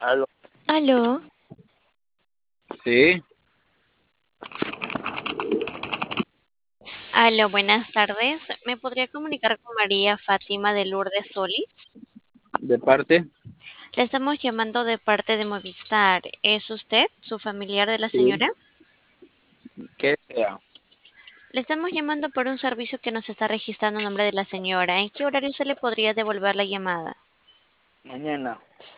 Aló. Aló, Sí, aló, buenas tardes. ¿Me podría comunicar con María Fátima de Lourdes Solís? de parte. Le estamos llamando de parte de Movistar. ¿Es usted, su familiar de la Sí, señora? ¿qué sea? Le estamos llamando por un servicio que nos está registrando a nombre de la señora. ¿En qué horario se le podría devolver la llamada? Mañana.